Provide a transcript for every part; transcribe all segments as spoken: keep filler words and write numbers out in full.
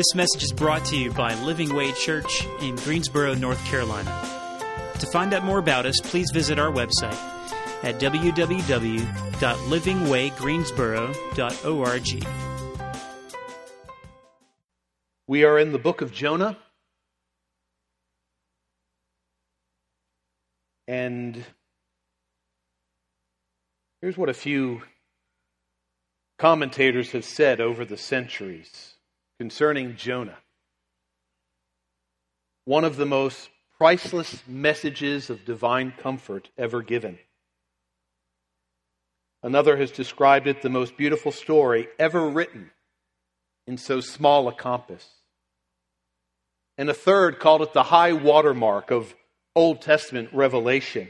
This message is brought to you by Living Way Church in Greensboro, North Carolina. To find out more about us, please visit our website at w w w dot living way greensboro dot org. We are in the book of Jonah, and here's what a few commentators have said over the centuries concerning Jonah. One of the most priceless messages of divine comfort ever given. Another has described it the most beautiful story ever written in so small a compass. And a third called it the high watermark of Old Testament revelation.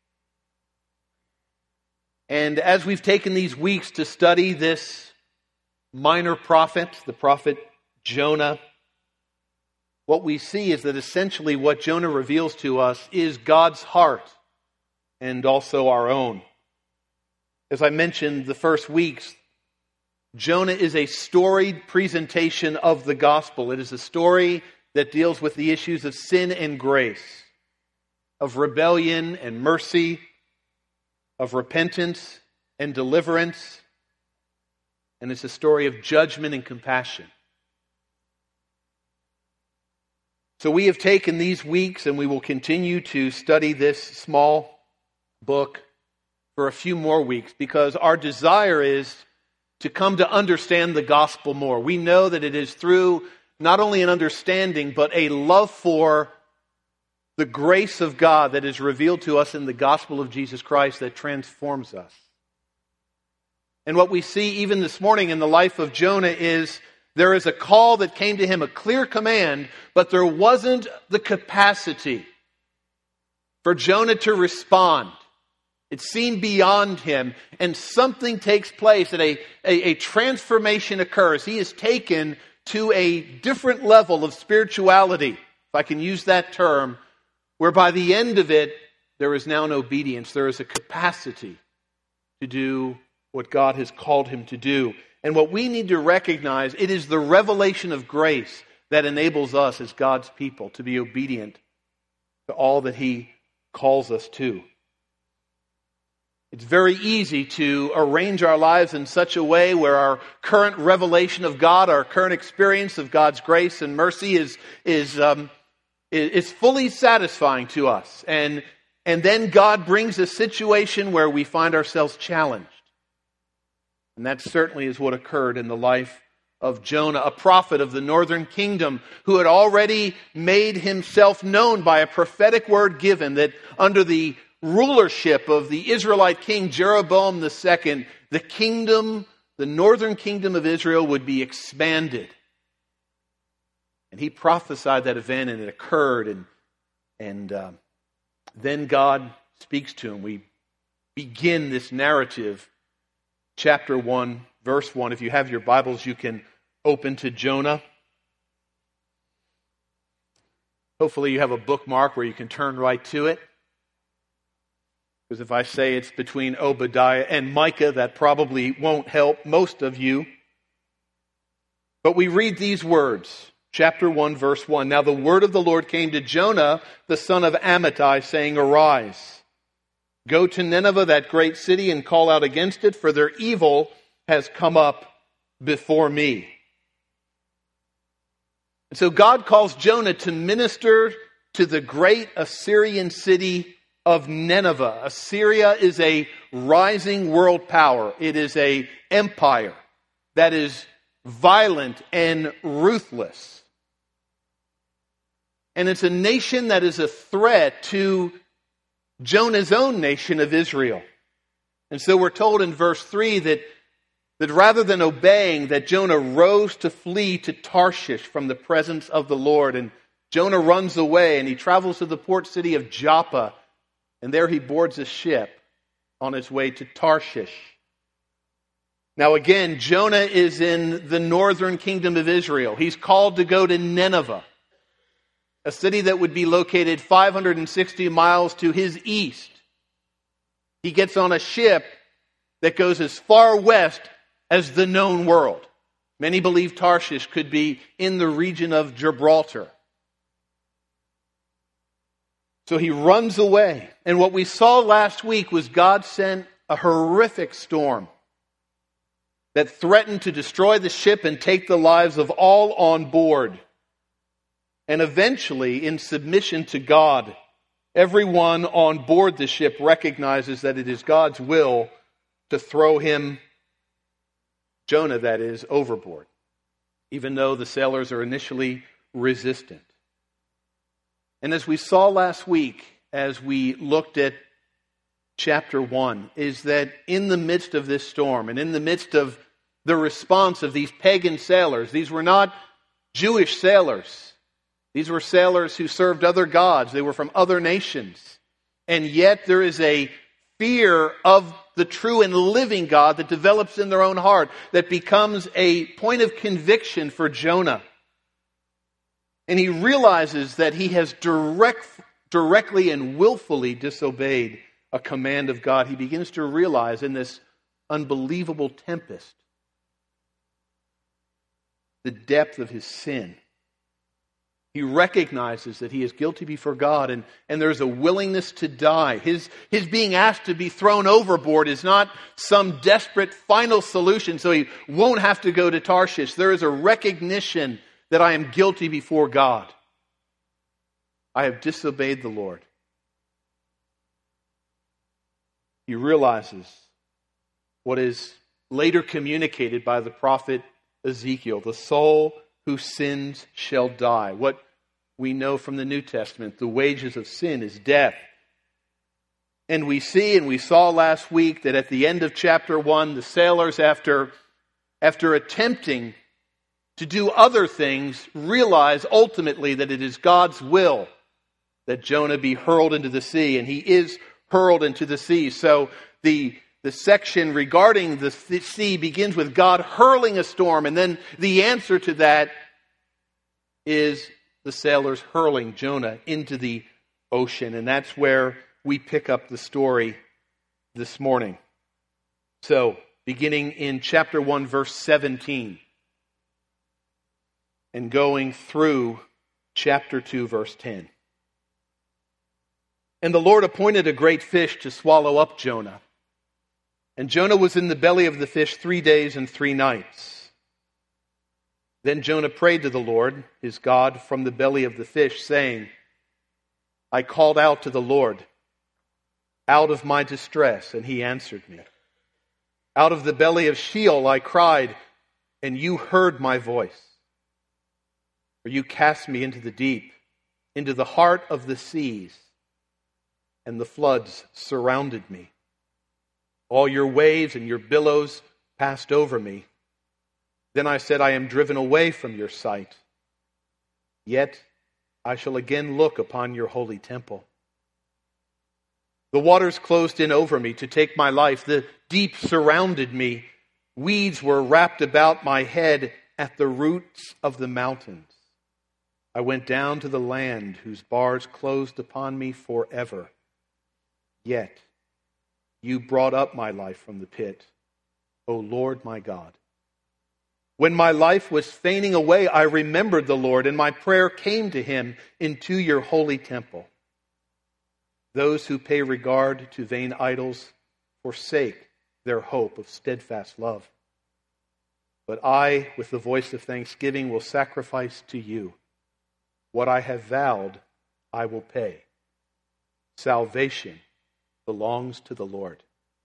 And as we've taken these weeks to study this minor prophet, the prophet Jonah, what we see is that essentially what Jonah reveals to us is God's heart and also our own. As I mentioned the first weeks, Jonah is a storied presentation of the gospel. It is a story that deals with the issues of sin and grace, of rebellion and mercy, of repentance and deliverance, and it's a story of judgment and compassion. So we have taken these weeks, and we will continue to study this small book for a few more weeks, because our desire is to come to understand the gospel more. We know that it is through not only an understanding, but a love for the grace of God that is revealed to us in the gospel of Jesus Christ that transforms us. And what we see even this morning in the life of Jonah is there is a call that came to him, a clear command, but there wasn't the capacity for Jonah to respond. It seemed beyond him, and something takes place, and a, a, a transformation occurs. He is taken to a different level of spirituality, if I can use that term, where by the end of it, there is now an obedience. There is a capacity to do what God has called him to do. And what we need to recognize, it is the revelation of grace that enables us as God's people to be obedient to all that He calls us to. It's very easy to arrange our lives in such a way where our current revelation of God, our current experience of God's grace and mercy is is um, is fully satisfying to us. And, and then God brings a situation where we find ourselves challenged. And that certainly is what occurred in the life of Jonah, a prophet of the northern kingdom who had already made himself known by a prophetic word given that under the rulership of the Israelite king Jeroboam the second, the kingdom, the northern kingdom of Israel would be expanded. And he prophesied that event, and it occurred, and, and uh, then God speaks to him. We begin this narrative, chapter one, verse one. If you have your Bibles, you can open to Jonah. Hopefully you have a bookmark where you can turn right to it. Because if I say it's between Obadiah and Micah, that probably won't help most of you. But we read these words, chapter one, verse one. Now the word of the Lord came to Jonah, the son of Amittai, saying, Arise. Go to Nineveh, that great city, and call out against it, for their evil has come up before me. And so God calls Jonah to minister to the great Assyrian city of Nineveh. Assyria is a rising world power. It is an empire that is violent and ruthless. And it's a nation that is a threat to Jonah's own nation of Israel. And so we're told in verse three that, that rather than obeying, that Jonah rose to flee to Tarshish from the presence of the Lord. And Jonah runs away, and he travels to the port city of Joppa, and there he boards a ship on its way to Tarshish. Now again, Jonah is in the northern kingdom of Israel. He's called to go to Nineveh, a city that would be located five hundred sixty miles to his east. He gets on a ship that goes as far west as the known world. Many believe Tarshish could be in the region of Gibraltar. So he runs away. And what we saw last week was God sent a horrific storm that threatened to destroy the ship and take the lives of all on board. And eventually, in submission to God, everyone on board the ship recognizes that it is God's will to throw him, Jonah that is, overboard, even though the sailors are initially resistant. And as we saw last week, as we looked at chapter one, is that in the midst of this storm and in the midst of the response of these pagan sailors, these were not Jewish sailors. These were sailors who served other gods. They were from other nations. And yet there is a fear of the true and living God that develops in their own heart, that becomes a point of conviction for Jonah. And he realizes that he has direct, directly and willfully disobeyed a command of God. He begins to realize in this unbelievable tempest the depth of his sin. He recognizes that he is guilty before God, and, and there's a willingness to die. His, his being asked to be thrown overboard is not some desperate final solution so he won't have to go to Tarshish. There is a recognition that I am guilty before God. I have disobeyed the Lord. He realizes what is later communicated by the prophet Ezekiel: the soul who sins shall die. What we know from the New Testament, the wages of sin is death. And we see, and we saw last week, that at the end of chapter one, the sailors, after, after attempting to do other things, realize ultimately that it is God's will that Jonah be hurled into the sea, and he is hurled into the sea. So the The section regarding the sea begins with God hurling a storm, and then the answer to that is the sailors hurling Jonah into the ocean. And that's where we pick up the story this morning. So, beginning in chapter one, verse seventeen, and going through chapter two, verse ten. And the Lord appointed a great fish to swallow up Jonah. And Jonah was in the belly of the fish three days and three nights. Then Jonah prayed to the Lord, his God, from the belly of the fish, saying, I called out to the Lord out of my distress, and he answered me. Out of the belly of Sheol I cried, and you heard my voice. For you cast me into the deep, into the heart of the seas, and the floods surrounded me. All your waves and your billows passed over me. Then I said, I am driven away from your sight. Yet I shall again look upon your holy temple. The waters closed in over me to take my life. The deep surrounded me. Weeds were wrapped about my head at the roots of the mountains. I went down to the land whose bars closed upon me forever. Yet you brought up my life from the pit, O Lord my God. When my life was fainting away, I remembered the Lord, and my prayer came to him into your holy temple. Those who pay regard to vain idols forsake their hope of steadfast love. But I, with the voice of thanksgiving, will sacrifice to you. What I have vowed, I will pay. Salvation belongs to the Lord.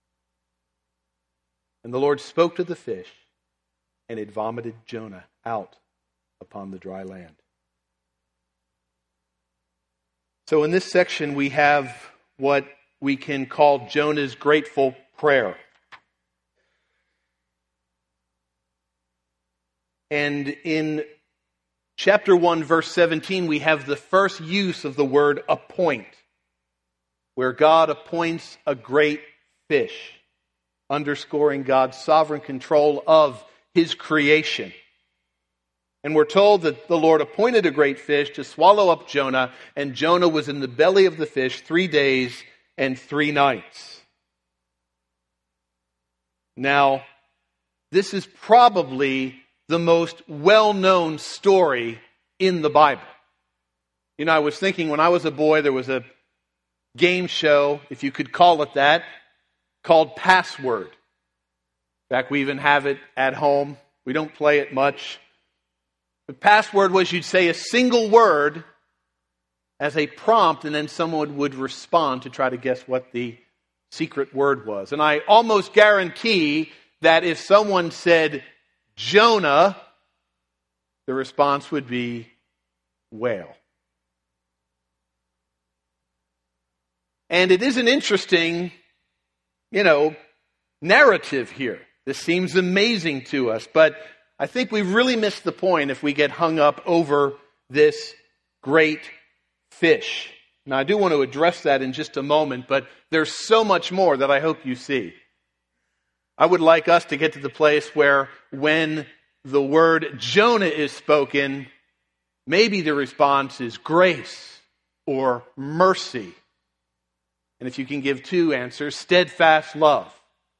And the Lord spoke to the fish, and it vomited Jonah out upon the dry land. So in this section we have what we can call Jonah's grateful prayer. And in chapter one, verse seventeen, we have the first use of the word appoint, where God appoints a great fish, underscoring God's sovereign control of his creation. And we're told that the Lord appointed a great fish to swallow up Jonah, and Jonah was in the belly of the fish three days and three nights. Now, this is probably the most well-known story in the Bible. You know, I was thinking when I was a boy, there was a game show, if you could call it that, called Password. In fact, we even have it at home. We don't play it much. The password was you'd say a single word as a prompt, and then someone would respond to try to guess what the secret word was. And I almost guarantee that if someone said Jonah, the response would be whale. And it is an interesting, you know, narrative here. This seems amazing to us, but I think we really miss the point if we get hung up over this great fish. Now, I do want to address that in just a moment, but there's so much more that I hope you see. I would like us to get to the place where when the word Jonah is spoken, maybe the response is grace or mercy. And if you can give two answers, steadfast love.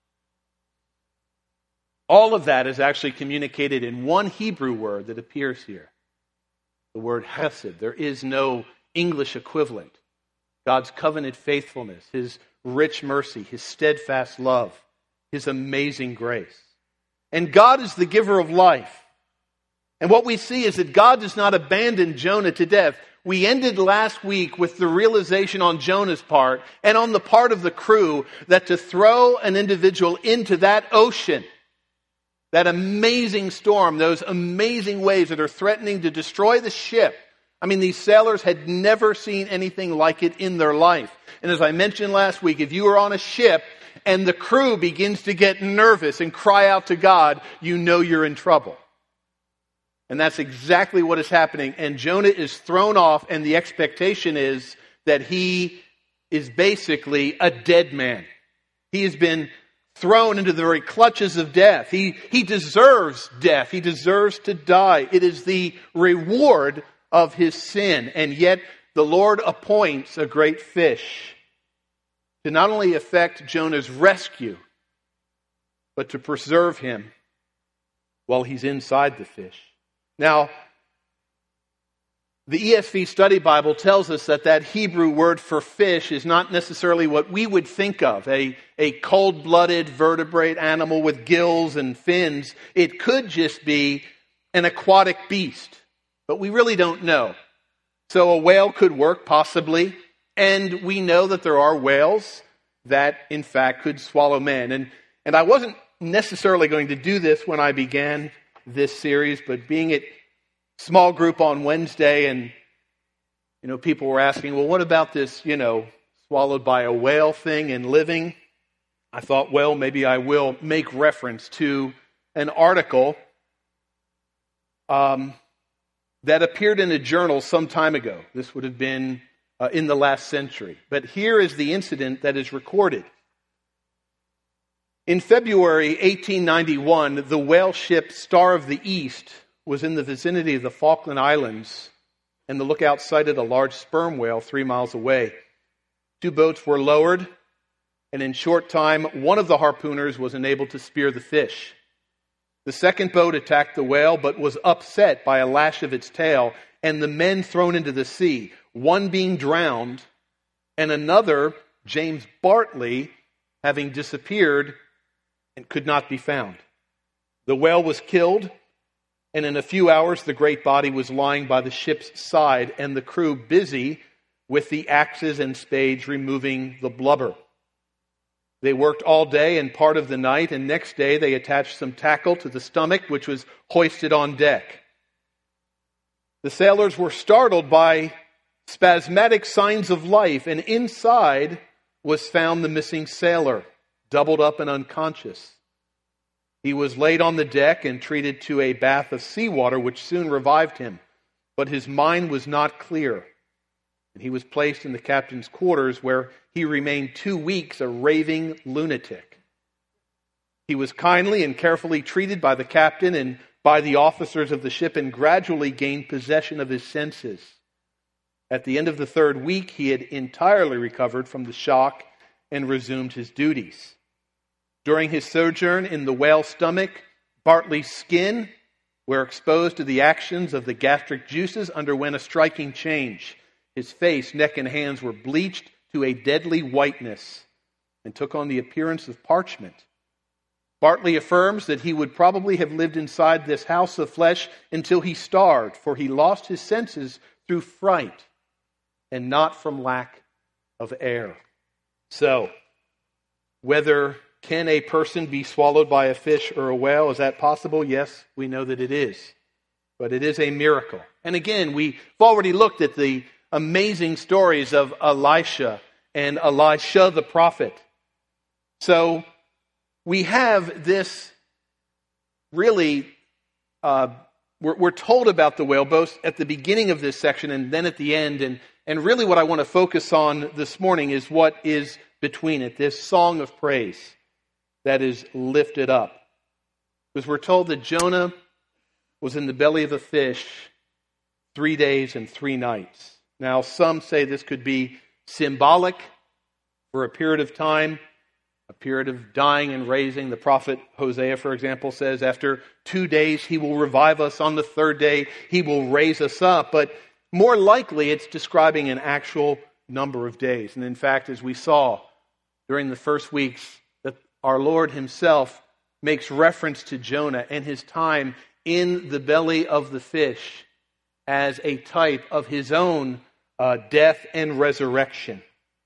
All of that is actually communicated in one Hebrew word that appears here. The word hesed. There is no English equivalent. God's covenant faithfulness, His rich mercy, His steadfast love, His amazing grace. And God is the giver of life. And what we see is that God does not abandon Jonah to death. We ended last week with the realization on Jonah's part and on the part of the crew that to throw an individual into that ocean, that amazing storm, those amazing waves that are threatening to destroy the ship. I mean, these sailors had never seen anything like it in their life. And as I mentioned last week, if you are on a ship and the crew begins to get nervous and cry out to God, you know you're in trouble. And that's exactly what is happening. And Jonah is thrown off, and the expectation is that he is basically a dead man. He has been thrown into the very clutches of death. He, he deserves death. He deserves to die. It is the reward of his sin. And yet the Lord appoints a great fish to not only effect Jonah's rescue, but to preserve him while he's inside the fish. Now, the E S V Study Bible tells us that that Hebrew word for fish is not necessarily what we would think of, a, a cold-blooded vertebrate animal with gills and fins. It could just be an aquatic beast, but we really don't know. So a whale could work, possibly, and we know that there are whales that, in fact, could swallow men. And, and I wasn't necessarily going to do this when I began this series, but being at small group on Wednesday, and you know, people were asking, well, what about this, you know, swallowed by a whale thing and living? I thought, well, maybe I will make reference to an article um, that appeared in a journal some time ago. This would have been uh, in the last century. But here is the incident that is recorded. In February eighteen ninety-one, the whale ship Star of the East was in the vicinity of the Falkland Islands, and the lookout sighted a large sperm whale three miles away. Two boats were lowered, and in short time, one of the harpooners was enabled to spear the fish. The second boat attacked the whale, but was upset by a lash of its tail, and the men thrown into the sea, one being drowned, and another, James Bartley, having disappeared and could not be found. The whale was killed, and in a few hours the great body was lying by the ship's side, and the crew busy with the axes and spades removing the blubber. They worked all day and part of the night, and next day they attached some tackle to the stomach, which was hoisted on deck. The sailors were startled by spasmodic signs of life, and inside was found the missing sailor, doubled up and unconscious. He was laid on the deck and treated to a bath of seawater, which soon revived him. But his mind was not clear. And he was placed in the captain's quarters, where he remained two weeks a raving lunatic. He was kindly and carefully treated by the captain and by the officers of the ship, and gradually gained possession of his senses. At the end of the third week, he had entirely recovered from the shock and resumed his duties. During his sojourn in the whale's stomach, Bartley's skin where exposed to the actions of the gastric juices, underwent a striking change. His face, neck, and hands were bleached to a deadly whiteness and took on the appearance of parchment. Bartley affirms that he would probably have lived inside this house of flesh until he starved, for he lost his senses through fright and not from lack of air. So, whether can a person be swallowed by a fish or a whale? Is that possible? Yes, we know that it is. But it is a miracle. And again, we've already looked at the amazing stories of Elisha and Elisha the prophet. So we have this really, uh, we're, we're told about the whale both at the beginning of this section and then at the end. And, and really what I want to focus on this morning is what is between it, this song of praise that is lifted up. Because we're told that Jonah was in the belly of a fish three days and three nights. Now, some say this could be symbolic for a period of time, a period of dying and raising. The prophet Hosea, for example, says after two days he will revive us. On the third day he will raise us up. But more likely it's describing an actual number of days. And in fact, as we saw during the first weeks, that our Lord himself makes reference to Jonah and his time in the belly of the fish as a type of his own uh, death and resurrection.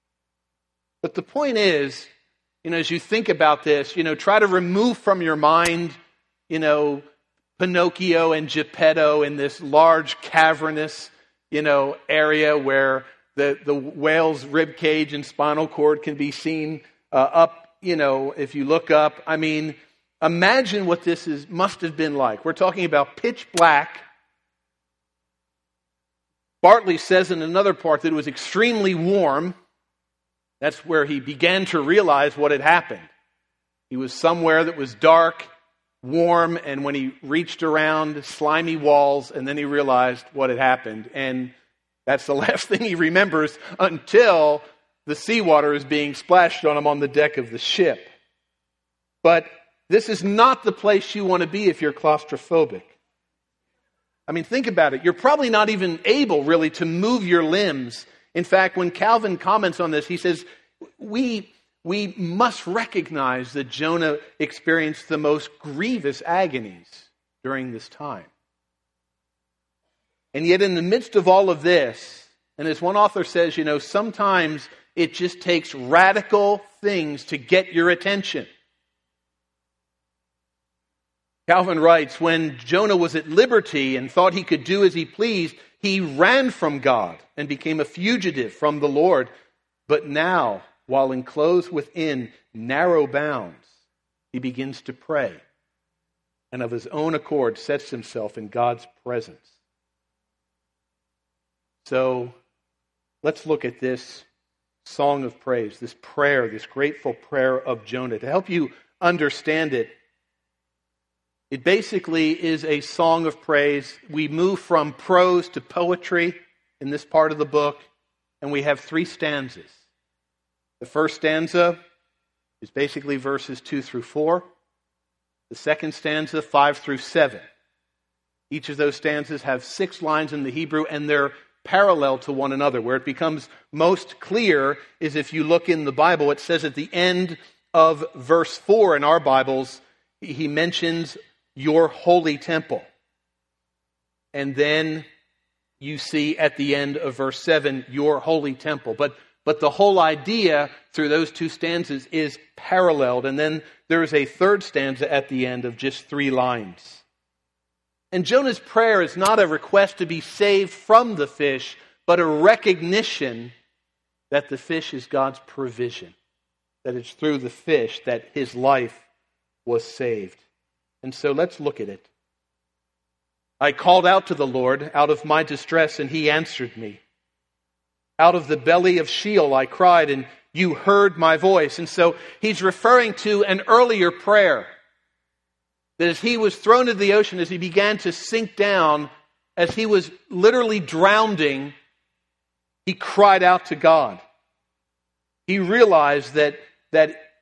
But the point is, you know, as you think about this, you know, try to remove from your mind, you know, Pinocchio and Geppetto in this large cavernous, you know, area where the, the whale's rib cage and spinal cord can be seen uh, up, you know, if you look up. I mean, imagine what this is must have been like. We're talking about pitch black. Bartley says in another part that it was extremely warm. That's where he began to realize what had happened. He was somewhere that was dark, warm, and when he reached around slimy walls, and then he realized what had happened. And that's the last thing he remembers until the seawater is being splashed on him on the deck of the ship. But this is not the place you want to be if you're claustrophobic. I mean, think about it. You're probably not even able, really, to move your limbs. In fact, when Calvin comments on this, he says, we, we must recognize that Jonah experienced the most grievous agonies during this time. And yet in the midst of all of this, and as one author says, you know, sometimes it just takes radical things to get your attention. Calvin writes, when Jonah was at liberty and thought he could do as he pleased, he ran from God and became a fugitive from the Lord. But now, while enclosed within narrow bounds, he begins to pray and of his own accord sets himself in God's presence. So let's look at this song of praise, this prayer, this grateful prayer of Jonah. To help you understand it, it basically is a song of praise. We move from prose to poetry in this part of the book, and we have three stanzas. The first stanza is basically verses two through four. The second stanza, five through seven. Each of those stanzas have six lines in the Hebrew, and they're parallel to one another. Where it becomes most clear is if you look in the Bible, it says at the end of verse four in our Bibles, he mentions your holy temple. And then you see at the end of verse seven, your holy temple. But but the whole idea through those two stanzas is paralleled. And then there is a third stanza at the end of just three lines. And Jonah's prayer is not a request to be saved from the fish, but a recognition that the fish is God's provision. That it's through the fish that his life was saved. And so let's look at it. I called out to the Lord out of my distress, and he answered me. Out of the belly of Sheol I cried, and you heard my voice. And so he's referring to an earlier prayer. That as he was thrown into the ocean, as he began to sink down, as he was literally drowning, he cried out to God. He realized that, that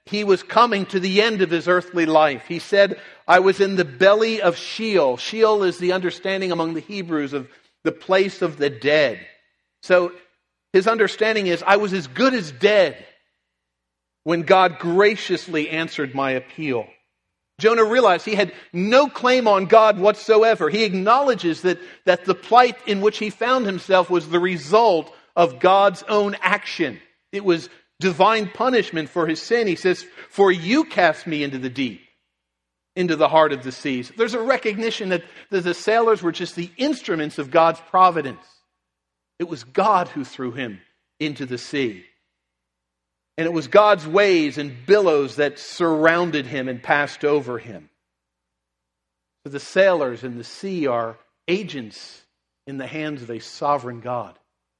he was coming to the end of his earthly life. He said, I was in the belly of Sheol. Sheol is the understanding among the Hebrews of the place of the dead. So his understanding is, I was as good as dead when God graciously answered my appeal. Jonah realized he had no claim on God whatsoever. He acknowledges that, that the plight in which he found himself was the result of God's own action. It was divine punishment for his sin. He says, for you cast me into the deep, into the heart of the seas. There's a recognition that, that the sailors were just the instruments of God's providence. It was God who threw him into the sea. And it was God's waves and billows that surrounded him and passed over him. So the sailors in the sea are agents in the hands of a sovereign God.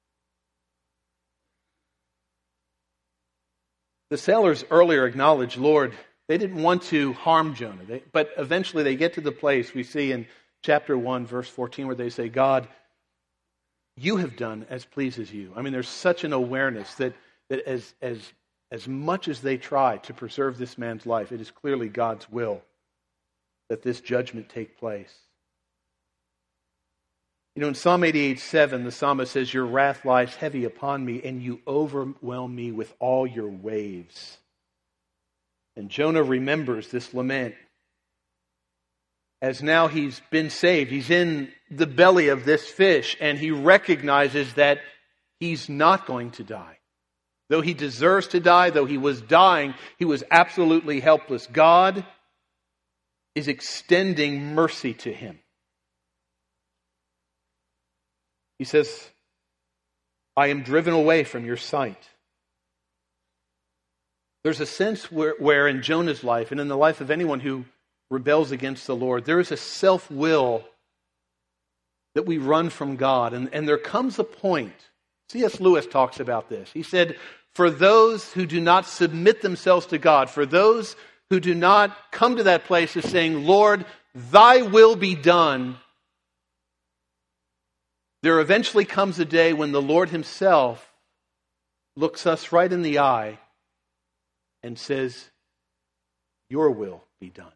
The sailors earlier acknowledged, Lord, they didn't want to harm Jonah. They, but eventually they get to the place we see in chapter one, verse fourteen, where they say, God, you have done as pleases you. I mean, there's such an awareness that, that as, as, as much as they try to preserve this man's life, it is clearly God's will that this judgment take place. You know, in Psalm eighty-eight seven, the psalmist says, your wrath lies heavy upon me, and you overwhelm me with all your waves. And Jonah remembers this lament. As now he's been saved, he's in the belly of this fish, and he recognizes that he's not going to die. Though he deserves to die, though he was dying, he was absolutely helpless. God is extending mercy to him. He says, I am driven away from your sight. There's a sense where, where in Jonah's life and in the life of anyone who rebels against the Lord, there is a self-will that we run from God. And, and there comes a point, C S Lewis talks about this. He said, for those who do not submit themselves to God, for those who do not come to that place of saying, Lord, thy will be done, there eventually comes a day when the Lord himself looks us right in the eye and says, your will be done.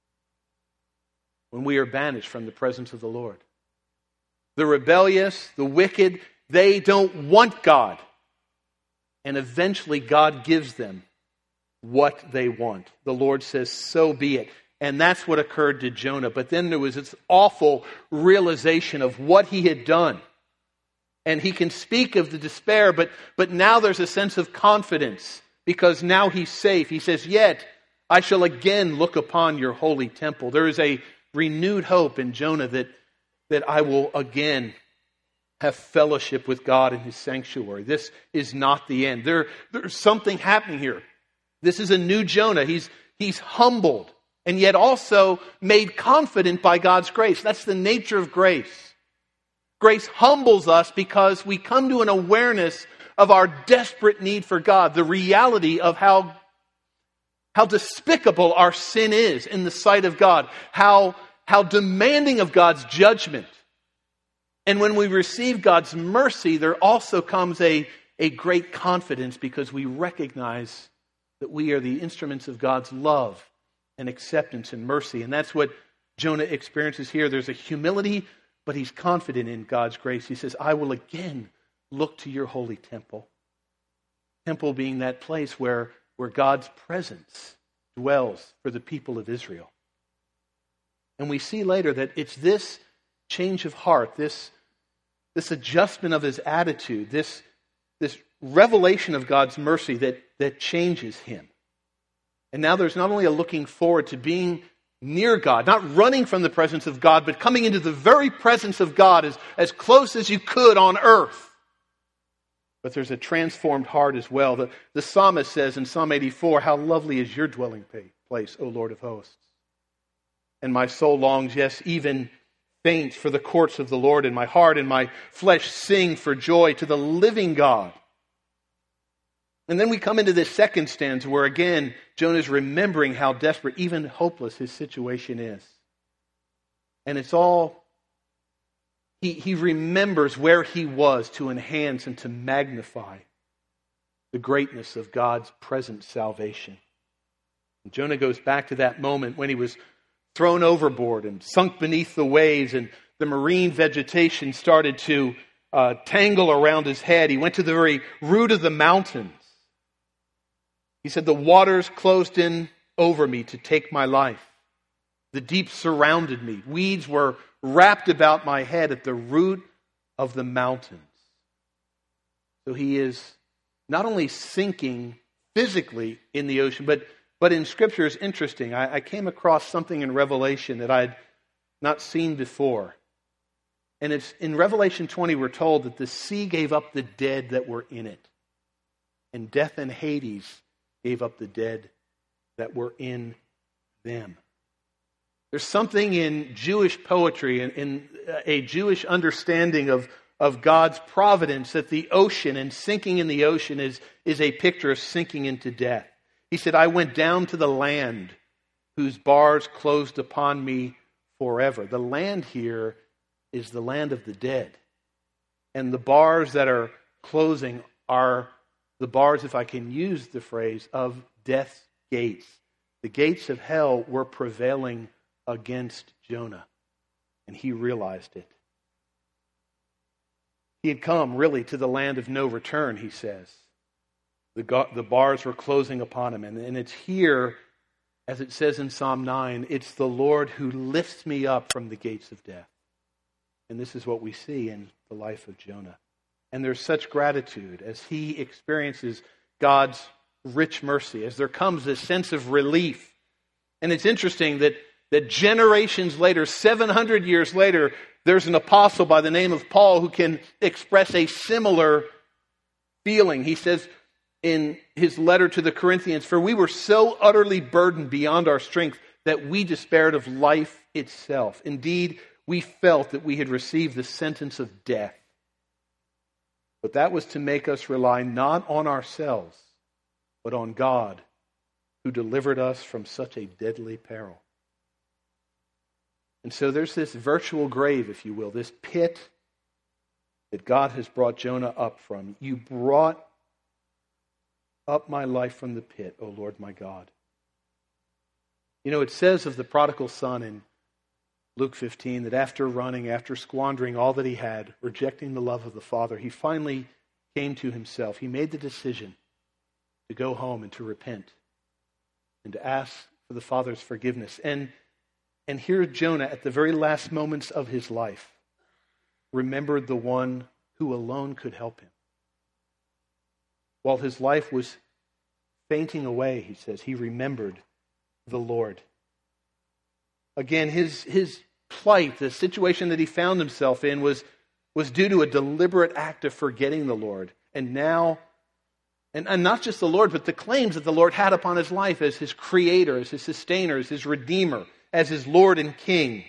When we are banished from the presence of the Lord. The rebellious, the wicked, they don't want God. And eventually God gives them what they want. The Lord says, so be it. And that's what occurred to Jonah. But then there was this awful realization of what he had done. And he can speak of the despair, but, but now there's a sense of confidence because now he's safe. He says, yet I shall again look upon your holy temple. There is a renewed hope in Jonah that, that I will again have fellowship with God in his sanctuary. This is not the end. There, there's something happening here. This is a new Jonah. He's, he's humbled. And yet also made confident by God's grace. That's the nature of grace. Grace humbles us because we come to an awareness of our desperate need for God. The reality of how, how despicable our sin is in the sight of God. How, how demanding of God's judgment. And when we receive God's mercy, there also comes a, a great confidence because we recognize that we are the instruments of God's love and acceptance and mercy. And that's what Jonah experiences here. There's a humility, but he's confident in God's grace. He says, I will again look to your holy temple. Temple being that place where, where God's presence dwells for the people of Israel. And we see later that it's this change of heart, this, this adjustment of his attitude, this, this revelation of God's mercy that, that changes him. And now there's not only a looking forward to being near God, not running from the presence of God, but coming into the very presence of God as, as close as you could on earth. But there's a transformed heart as well. The, the psalmist says in Psalm eighty-four, how lovely is your dwelling place, O Lord of hosts. And my soul longs, yes, even faints for the courts of the Lord, and my heart and my flesh sing for joy to the living God. And then we come into this second stanza where again, Jonah is remembering how desperate, even hopeless his situation is. And it's all, he, he remembers where he was to enhance and to magnify the greatness of God's present salvation. And Jonah goes back to that moment when he was thrown overboard and sunk beneath the waves, and the marine vegetation started to uh, tangle around his head. He went to the very root of the mountains. He said, the waters closed in over me to take my life. The deep surrounded me. Weeds were wrapped about my head at the root of the mountains. So he is not only sinking physically in the ocean, but, but in Scripture is interesting. I, I came across something in Revelation that I'd not seen before. And it's in Revelation twenty, we're told that the sea gave up the dead that were in it. And death and Hades gave up the dead that were in them. There's something in Jewish poetry and in a Jewish understanding of, of God's providence that the ocean and sinking in the ocean is, is a picture of sinking into death. He said, I went down to the land whose bars closed upon me forever. The land here is the land of the dead. And the bars that are closing are the bars, if I can use the phrase, of death's gates. The gates of hell were prevailing against Jonah, and he realized it. He had come really to the land of no return, he says. The, go- the bars were closing upon him, and, and it's here, as it says in Psalm nine, it's the Lord who lifts me up from the gates of death. And this is what we see in the life of Jonah. And there's such gratitude as he experiences God's rich mercy, as there comes this sense of relief. And it's interesting that, that generations later, seven hundred years later, there's an apostle by the name of Paul who can express a similar feeling. He says in his letter to the Corinthians, for we were so utterly burdened beyond our strength that we despaired of life itself. Indeed, we felt that we had received the sentence of death. But that was to make us rely not on ourselves, but on God, who delivered us from such a deadly peril. And so there's this virtual grave, if you will, this pit that God has brought Jonah up from. You brought up my life from the pit, O Lord my God. You know, it says of the prodigal son in Luke fifteen, that after running, after squandering all that he had, rejecting the love of the Father, he finally came to himself. He made the decision to go home and to repent and to ask for the Father's forgiveness. And, and here Jonah, at the very last moments of his life, remembered the one who alone could help him. While his life was fainting away, he says, he remembered the Lord. Again, his, his plight, the situation that he found himself in was, was due to a deliberate act of forgetting the Lord. And now, and, and not just the Lord, but the claims that the Lord had upon his life as his creator, as his sustainer, as his redeemer, as his Lord and King.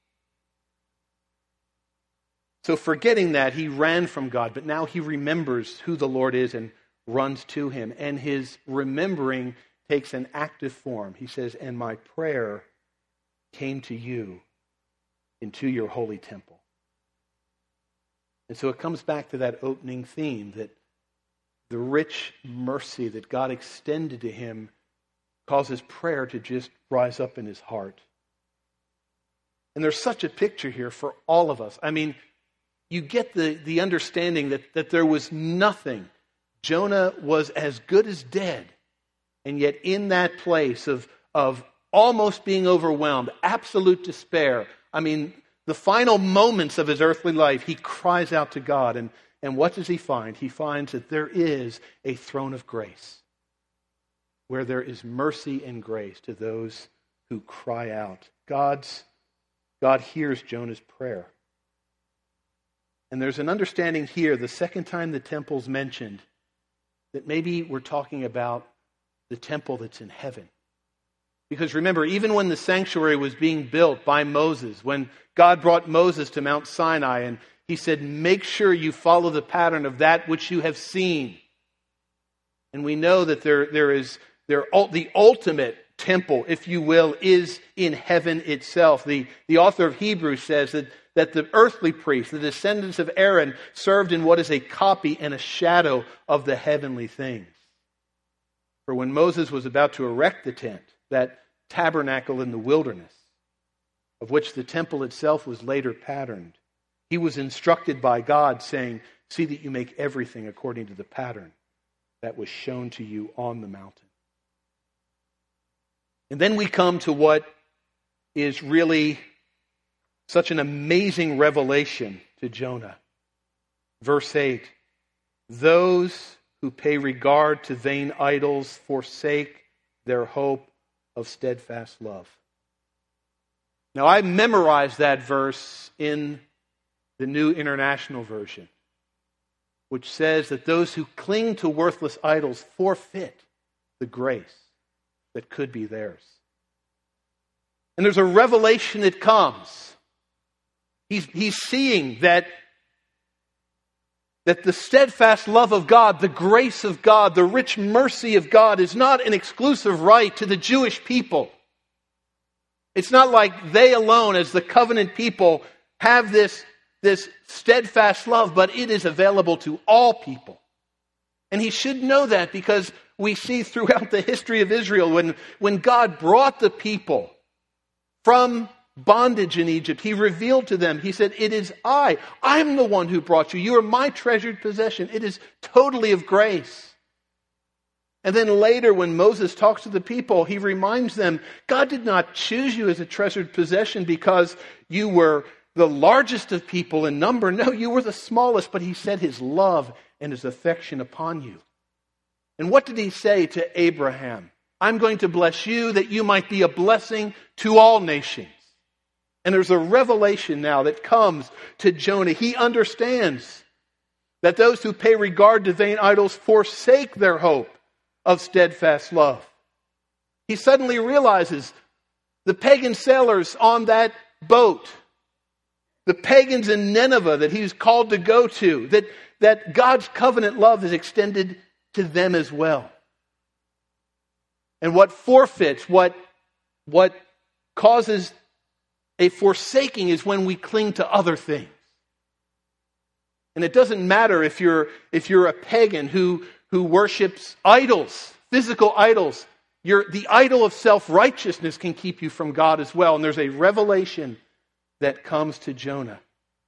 So forgetting that, he ran from God, but now he remembers who the Lord is and runs to him. And his remembering takes an active form. He says, and my prayer came to you into your holy temple. And so it comes back to that opening theme that the rich mercy that God extended to him causes prayer to just rise up in his heart. And there's such a picture here for all of us. I mean, you get the, the understanding that, that there was nothing. Jonah was as good as dead. And yet in that place of, of almost being overwhelmed, absolute despair, I mean, the final moments of his earthly life, he cries out to God. And, and what does he find? He finds that there is a throne of grace where there is mercy and grace to those who cry out. God's, God hears Jonah's prayer. And there's an understanding here, the second time the temple's mentioned, that maybe we're talking about the temple that's in heaven. Because remember, even when the sanctuary was being built by Moses, when God brought Moses to Mount Sinai and he said, make sure you follow the pattern of that which you have seen. And we know that there, there is there, the ultimate temple, if you will, is in heaven itself. The, the author of Hebrews says that, that the earthly priests, the descendants of Aaron, served in what is a copy and a shadow of the heavenly things. For when Moses was about to erect the tent, that tabernacle in the wilderness, of which the temple itself was later patterned. He was instructed by God, saying, see that you make everything according to the pattern that was shown to you on the mountain. And then we come to what is really such an amazing revelation to Jonah. Verse eight, those who pay regard to vain idols forsake their hope of steadfast love. Now, I memorized that verse in the New International Version, which says that those who cling to worthless idols forfeit the grace that could be theirs. And there's a revelation that comes. He's, he's seeing that, that the steadfast love of God, the grace of God, the rich mercy of God is not an exclusive right to the Jewish people. It's not like they alone, as the covenant people, have this, this steadfast love, but it is available to all people. And he should know that, because we see throughout the history of Israel, when, when God brought the people from bondage in Egypt, he revealed to them, he said, it is I. I'm the one who brought you. You are my treasured possession. It is totally of grace. And then later, when Moses talks to the people, he reminds them, God did not choose you as a treasured possession because you were the largest of people in number. No, you were the smallest, but he set his love and his affection upon you. And what did he say to Abraham? I'm going to bless you that you might be a blessing to all nations. And there's a revelation now that comes to Jonah. He understands that those who pay regard to vain idols forsake their hope of steadfast love. He suddenly realizes the pagan sailors on that boat, the pagans in Nineveh that he's called to go to, that, that God's covenant love is extended to them as well. And what forfeits, what, what causes a forsaking is when we cling to other things. And it doesn't matter if you're, if you're a pagan who, who worships idols, physical idols. You're, the idol of self-righteousness can keep you from God as well. And there's a revelation that comes to Jonah.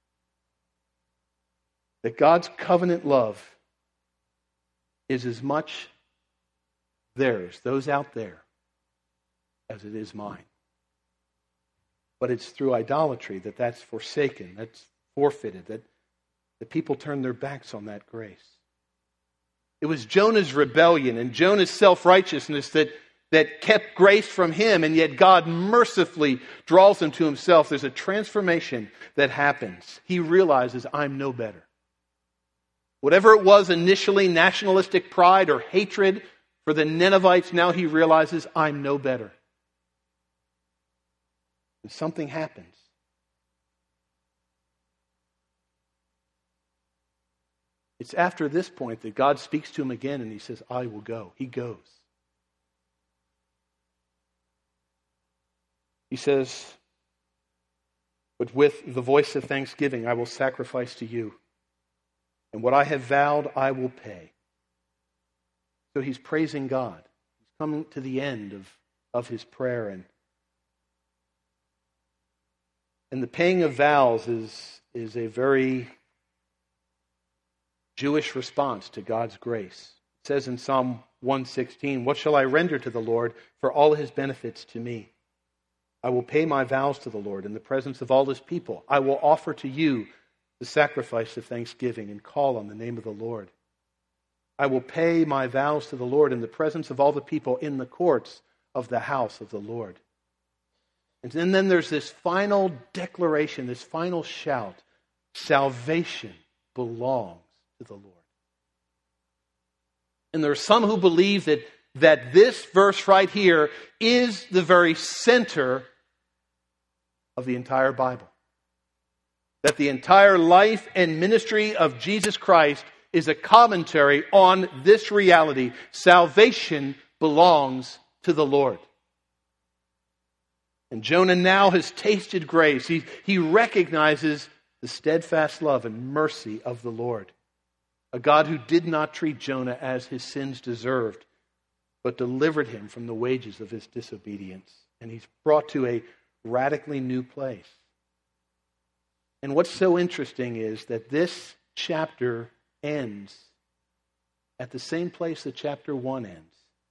That God's covenant love is as much theirs, those out there, as it is mine. But it's through idolatry that that's forsaken, that's forfeited, that the people turn their backs on that grace. It was Jonah's rebellion and Jonah's self-righteousness that, that kept grace from him, and yet God mercifully draws him to himself. There's a transformation that happens. He realizes, I'm no better. Whatever it was initially, nationalistic pride or hatred for the Ninevites, now he realizes, I'm no better. And something happens. It's after this point that God speaks to him again and he says, I will go. He goes. He says, but with the voice of thanksgiving, I will sacrifice to you. And what I have vowed, I will pay. So he's praising God. He's coming to the end of, of his prayer. And, and the paying of vows is, is a very Jewish response to God's grace. It says in Psalm one sixteen, what shall I render to the Lord for all his benefits to me? I will pay my vows to the Lord in the presence of all his people. I will offer to you the sacrifice of thanksgiving and call on the name of the Lord. I will pay my vows to the Lord in the presence of all the people in the courts of the house of the Lord. And then, then there's this final declaration, this final shout. Salvation belongs to the Lord. And there are some who believe that, that this verse right here is the very center of the entire Bible. That the entire life and ministry of Jesus Christ is a commentary on this reality. Salvation belongs to the Lord. And Jonah now has tasted grace. He, he recognizes the steadfast love and mercy of the Lord. A God who did not treat Jonah as his sins deserved, but delivered him from the wages of his disobedience. And he's brought to a radically new place. And what's so interesting is that this chapter ends at the same place that chapter one ends.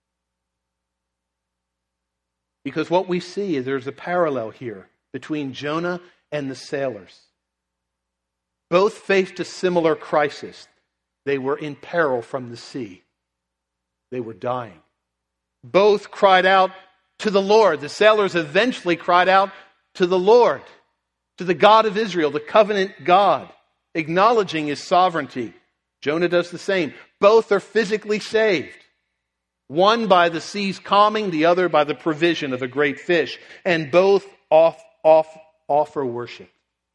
Because what we see is there's a parallel here between Jonah and the sailors. Both faced a similar crisis. They were in peril from the sea. They were dying. Both cried out to the Lord. The sailors eventually cried out to the Lord, to the God of Israel, the covenant God, acknowledging his sovereignty. Jonah does the same. Both are physically saved. One by the seas calming, the other by the provision of a great fish. And both off, off, offer worship.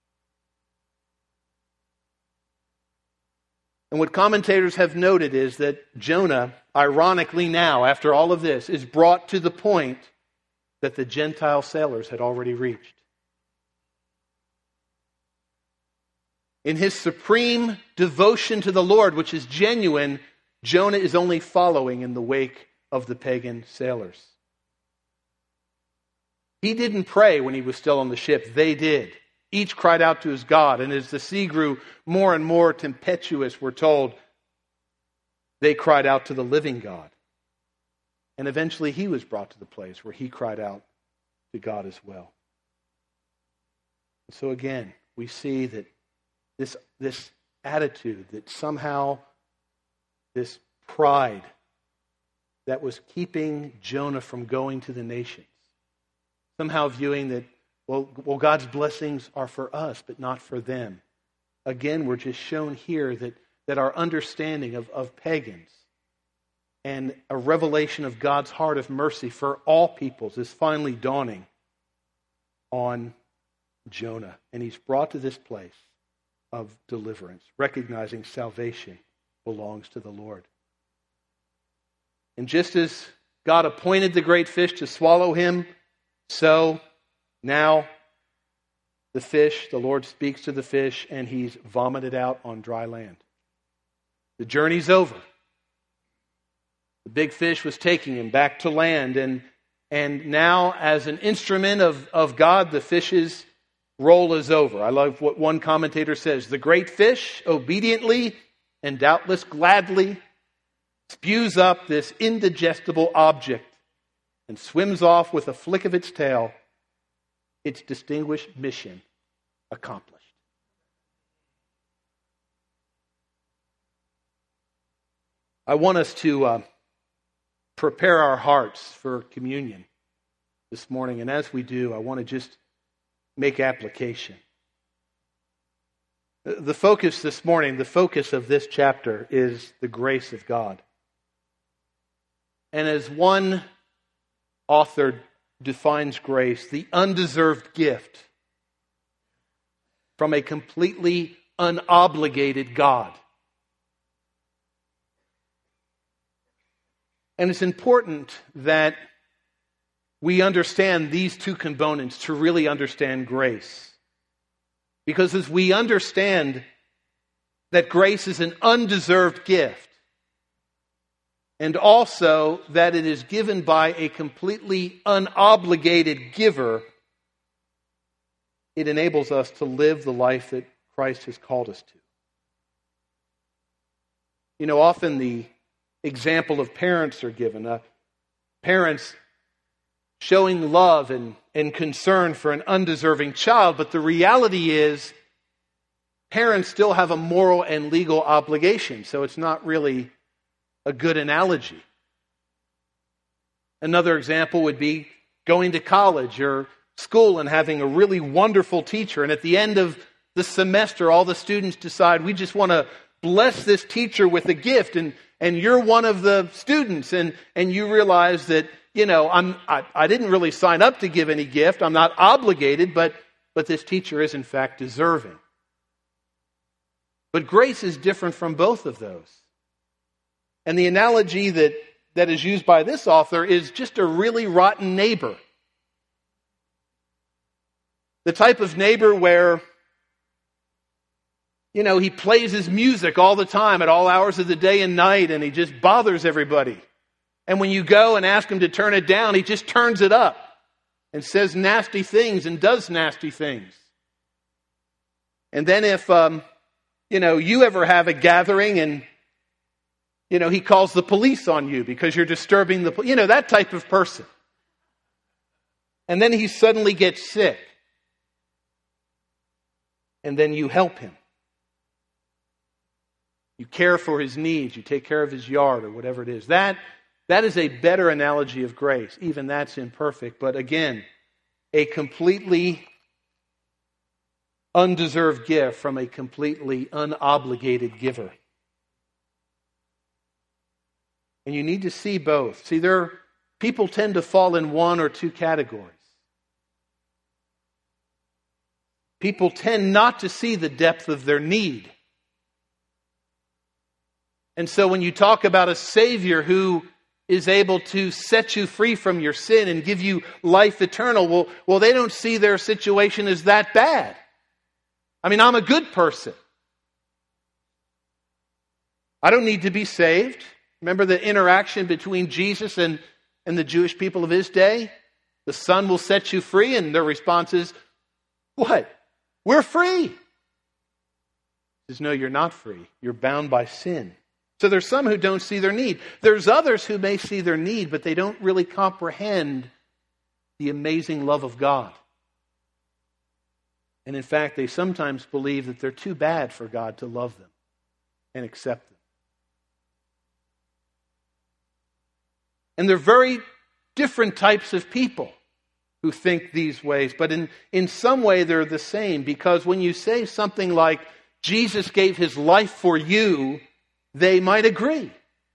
And what commentators have noted is that Jonah, ironically now, after all of this, is brought to the point that the Gentile sailors had already reached. In his supreme devotion to the Lord, which is genuine, Jonah is only following in the wake of the pagan sailors. He didn't pray when he was still on the ship. They did. Each cried out to his God. And as the sea grew more and more tempestuous, we're told, they cried out to the living God. And eventually he was brought to the place where he cried out to God as well. And so again, we see that this, this attitude that somehow this pride that was keeping Jonah from going to the nations, somehow viewing that, well, well, God's blessings are for us, but not for them. Again, we're just shown here that, that our understanding of, of pagans and a revelation of God's heart of mercy for all peoples is finally dawning on Jonah. And he's brought to this place of deliverance, recognizing salvation belongs to the Lord. And just as God appointed the great fish to swallow him, so now the fish, the Lord speaks to the fish, and he's vomited out on dry land. The journey's over. The big fish was taking him back to land, and, and now as an instrument of, of God, the fish's role is over. I love what one commentator says. The great fish obediently and doubtless gladly spews up this indigestible object and swims off with a flick of its tail, its distinguished mission accomplished. I want us to uh, prepare our hearts for communion this morning. And as we do, I want to just make application. The focus this morning, the focus of this chapter is the grace of God. And as one author defines grace, the undeserved gift from a completely unobligated God. And it's important that we understand these two components to really understand grace. Because as we understand that grace is an undeserved gift, and also that it is given by a completely unobligated giver, it enables us to live the life that Christ has called us to. You know, often the example of parents are given. Uh, parents showing love and, and concern for an undeserving child, but the reality is parents still have a moral and legal obligation, so it's not really a good analogy. Another example would be going to college or school and having a really wonderful teacher, and at the end of the semester, all the students decide, we just want to bless this teacher with a gift, and, and you're one of the students, and, and you realize that, you know, I'm, I, I didn't really sign up to give any gift, I'm not obligated, but, but this teacher is in fact deserving. But grace is different from both of those. And the analogy that, that is used by this author is just a really rotten neighbor. The type of neighbor where, you know, he plays his music all the time at all hours of the day and night, and he just bothers everybody. And when you go and ask him to turn it down, he just turns it up and says nasty things and does nasty things. And then if, um, you know, you ever have a gathering and, you know, he calls the police on you because you're disturbing the, you know, that type of person. And then he suddenly gets sick. And then you help him. You care for his needs. You take care of his yard or whatever it is. That, that is a better analogy of grace. Even that's imperfect. But again, a completely undeserved gift from a completely unobligated giver. And you need to see both. See, there, people tend to fall in one or two categories. People tend not to see the depth of their need. And so when you talk about a Savior who is able to set you free from your sin and give you life eternal, well, well, they don't see their situation as that bad. I mean, I'm a good person. I don't need to be saved. Remember the interaction between Jesus and, and the Jewish people of his day? The Son will set you free, and their response is, what? We're free. He says, no, you're not free. You're bound by sin. So there's some who don't see their need. There's others who may see their need, but they don't really comprehend the amazing love of God. And in fact, they sometimes believe that they're too bad for God to love them and accept them. And they're very different types of people who think these ways, but in, in some way they're the same, because when you say something like, Jesus gave his life for you, they might agree.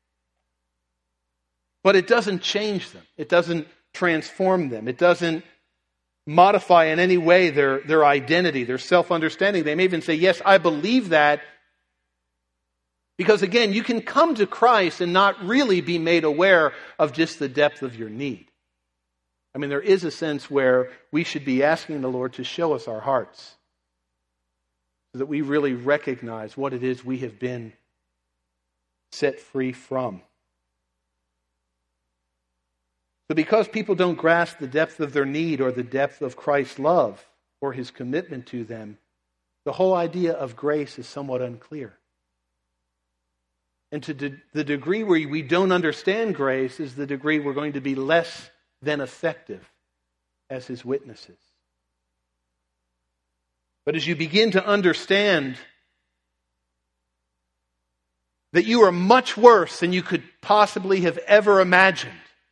But it doesn't change them. It doesn't transform them. It doesn't modify in any way their, their identity, their self-understanding. They may even say, yes, I believe that. Because again, you can come to Christ and not really be made aware of just the depth of your need. I mean, there is a sense where we should be asking the Lord to show us our hearts so that we really recognize what it is we have been set free from. So because people don't grasp the depth of their need or the depth of Christ's love or his commitment to them, the whole idea of grace is somewhat unclear. And to de- the degree where we don't understand grace is the degree we're going to be less than effective as his witnesses. But as you begin to understand that you are much worse than you could possibly have ever imagined,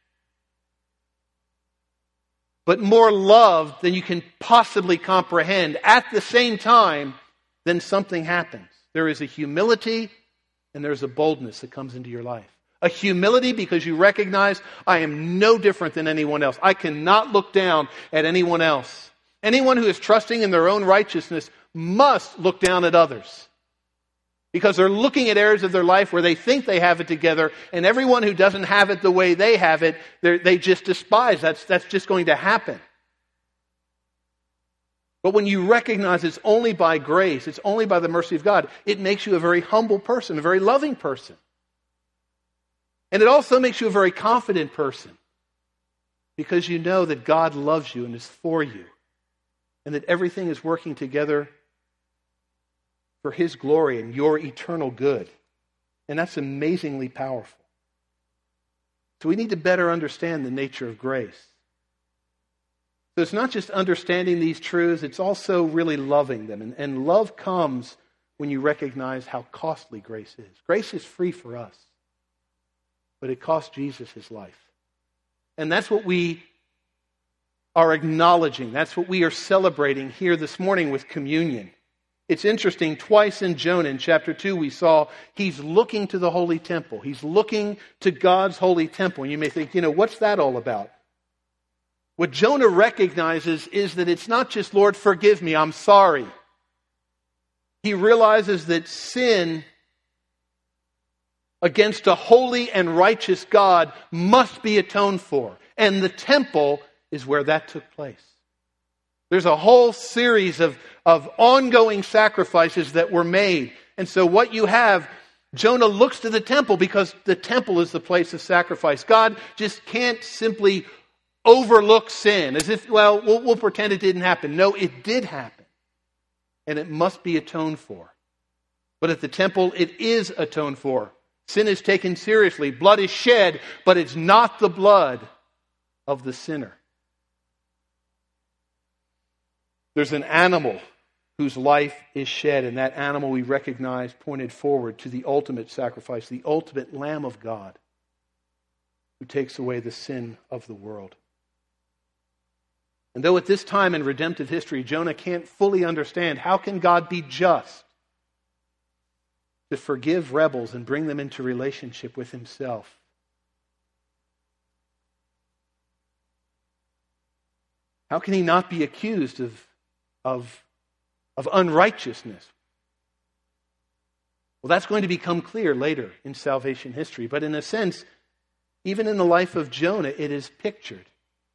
but more loved than you can possibly comprehend, at the same time, then something happens. There is a humility and there's a boldness that comes into your life. A humility because you recognize I am no different than anyone else. I cannot look down at anyone else. Anyone who is trusting in their own righteousness must look down at others. Because they're looking at areas of their life where they think they have it together, and everyone who doesn't have it the way they have it, they just despise. That's, that's just going to happen. But when you recognize it's only by grace, it's only by the mercy of God, it makes you a very humble person, a very loving person. And it also makes you a very confident person because you know that God loves you and is for you and that everything is working together for his glory and your eternal good. And that's amazingly powerful. So we need to better understand the nature of grace. So it's not just understanding these truths, it's also really loving them. And, and love comes when you recognize how costly grace is. Grace is free for us, but it cost Jesus his life. And that's what we are acknowledging. That's what we are celebrating here this morning with communion. It's interesting, twice in Jonah, in chapter two, we saw he's looking to the holy temple. He's looking to God's holy temple. And you may think, you know, what's that all about? What Jonah recognizes is that it's not just, Lord, forgive me, I'm sorry. He realizes that sin against a holy and righteous God must be atoned for. And the temple is where that took place. There's a whole series of, of ongoing sacrifices that were made. And so what you have, Jonah looks to the temple because the temple is the place of sacrifice. God just can't simply overlook sin as if, well, well, we'll pretend it didn't happen. No, it did happen. And it must be atoned for. But at the temple, it is atoned for. Sin is taken seriously. Blood is shed, but it's not the blood of the sinner. There's an animal whose life is shed, and that animal we recognize pointed forward to the ultimate sacrifice, the ultimate Lamb of God, who takes away the sin of the world. And though at this time in redemptive history, Jonah can't fully understand how can God be just to forgive rebels and bring them into relationship with himself. How can he not be accused of, of, of unrighteousness? Well, that's going to become clear later in salvation history. But in a sense, even in the life of Jonah, it is pictured.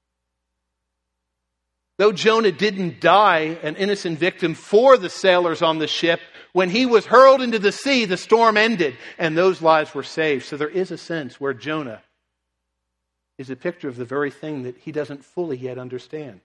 Though Jonah didn't die an innocent victim for the sailors on the ship, when he was hurled into the sea, the storm ended and those lives were saved. So there is a sense where Jonah is a picture of the very thing that he doesn't fully yet understand.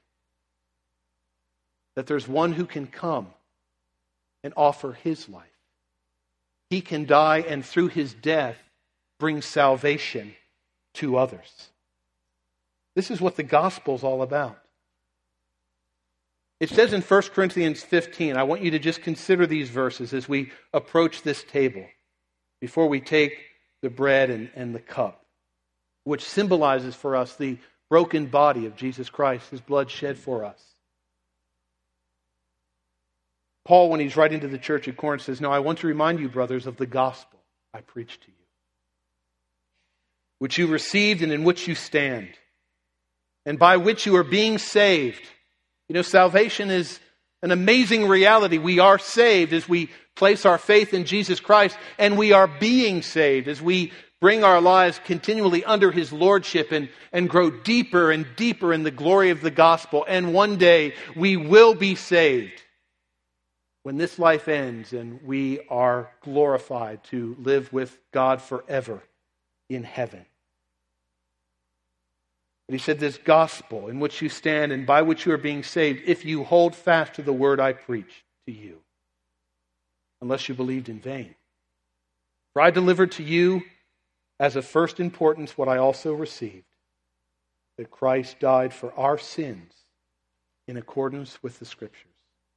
That there's one who can come and offer his life. He can die and through his death bring salvation to others. This is what the gospel is all about. It says in First Corinthians fifteen, I want you to just consider these verses as we approach this table before we take the bread and, and the cup, which symbolizes for us the broken body of Jesus Christ, his blood shed for us. Paul, when he's writing to the church at Corinth, says, "Now I want to remind you, brothers, of the gospel I preached to you, which you received and in which you stand, and by which you are being saved." You know, salvation is an amazing reality. We are saved as we place our faith in Jesus Christ, and we are being saved as we bring our lives continually under his lordship and, and grow deeper and deeper in the glory of the gospel. And one day we will be saved when this life ends and we are glorified to live with God forever in heaven. But he said, this gospel in which you stand and by which you are being saved, if you hold fast to the word I preached to you, unless you believed in vain. For I delivered to you as of first importance what I also received, that Christ died for our sins in accordance with the Scriptures.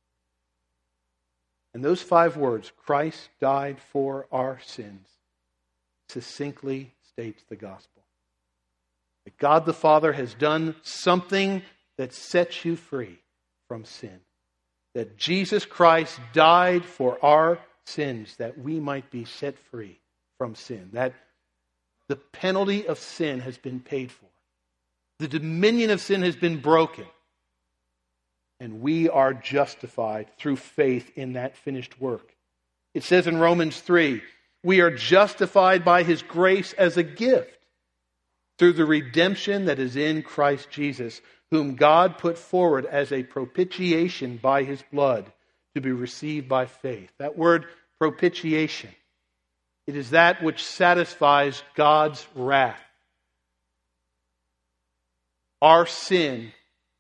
And those five words, Christ died for our sins, succinctly states the gospel. That God the Father has done something that sets you free from sin. That Jesus Christ died for our sins that we might be set free from sin. That the penalty of sin has been paid for. The dominion of sin has been broken. And we are justified through faith in that finished work. It says in Romans three, we are justified by his grace as a gift through the redemption that is in Christ Jesus, whom God put forward as a propitiation by his blood to be received by faith. That word propitiation, it is that which satisfies God's wrath. Our sin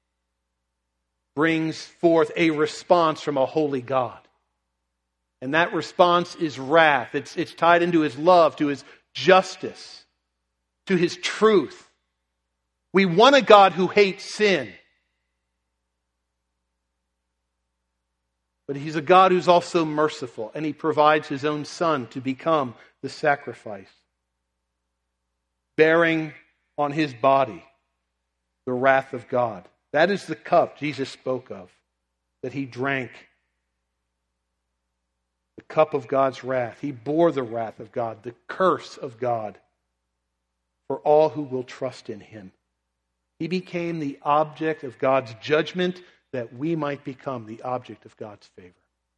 brings forth a response from a holy God. And that response is wrath. It's, it's tied into his love, to his justice, to his truth. We want a God who hates sin. But he's a God who's also merciful, and he provides his own Son to become the sacrifice, bearing on his body the wrath of God. That is the cup Jesus spoke of, that he drank. The cup of God's wrath. He bore the wrath of God, the curse of God, for all who will trust in him. He became the object of God's judgment that we might become the object of God's favor.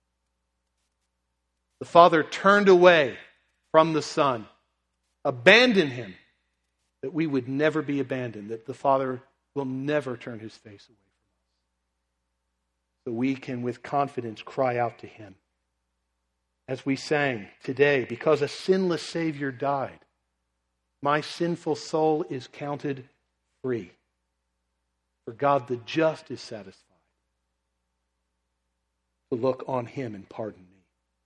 The Father turned away from the Son, abandoned him, that we would never be abandoned, that the Father will never turn his face away from us. So we can with confidence cry out to him. as we sang today, because a sinless Savior died, my sinful soul is counted free. For God the just is satisfied to look on him and pardon me.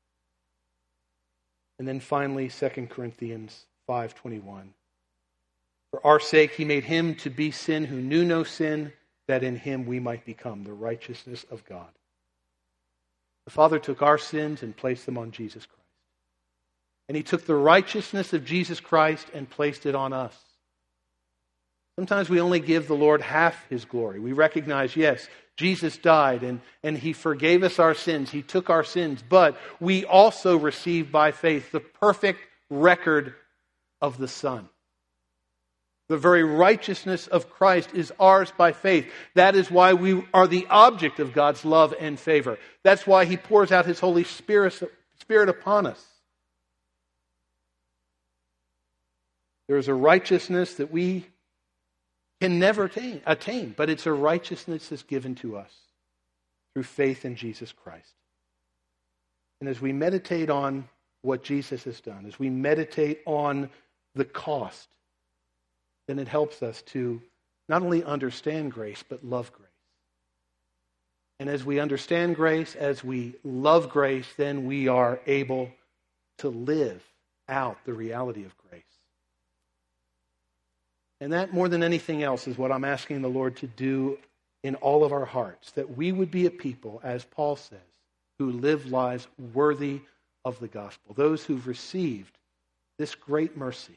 And then finally, Second Corinthians five twenty-one. For our sake he made him to be sin who knew no sin, that in him we might become the righteousness of God. The Father took our sins and placed them on Jesus Christ. And he took the righteousness of Jesus Christ and placed it on us. Sometimes we only give the Lord half his glory. We recognize, yes, Jesus died and, and he forgave us our sins. He took our sins. But we also receive by faith the perfect record of the Son. The very righteousness of Christ is ours by faith. That is why we are the object of God's love and favor. That's why he pours out his Holy Spirit, Spirit upon us. There is a righteousness that we can never attain, attain, but it's a righteousness that's given to us through faith in Jesus Christ. And as we meditate on what Jesus has done, as we meditate on the cost, then it helps us to not only understand grace, but love grace. And as we understand grace, as we love grace, then we are able to live out the reality of grace. And that, more than anything else, is what I'm asking the Lord to do in all of our hearts, that we would be a people, as Paul says, who live lives worthy of the gospel. Those who've received this great mercy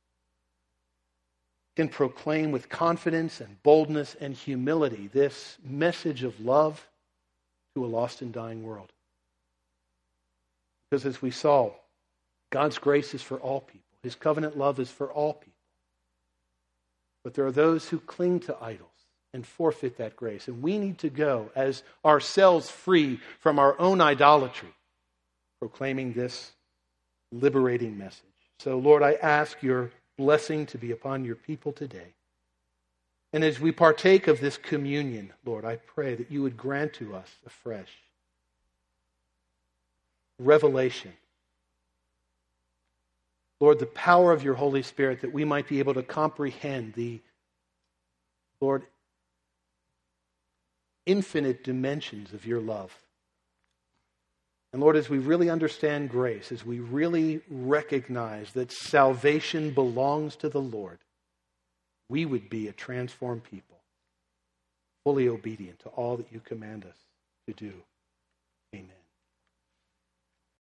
can proclaim with confidence and boldness and humility this message of love to a lost and dying world. Because as we saw, God's grace is for all people. His covenant love is for all people. But there are those who cling to idols and forfeit that grace. And we need to go as ourselves free from our own idolatry, proclaiming this liberating message. So, Lord, I ask your blessing to be upon your people today. And as we partake of this communion, Lord, I pray that you would grant to us afresh revelation. Lord, the power of your Holy Spirit, that we might be able to comprehend the, Lord, infinite dimensions of your love. And Lord, as we really understand grace, as we really recognize that salvation belongs to the Lord, we would be a transformed people, fully obedient to all that you command us to do.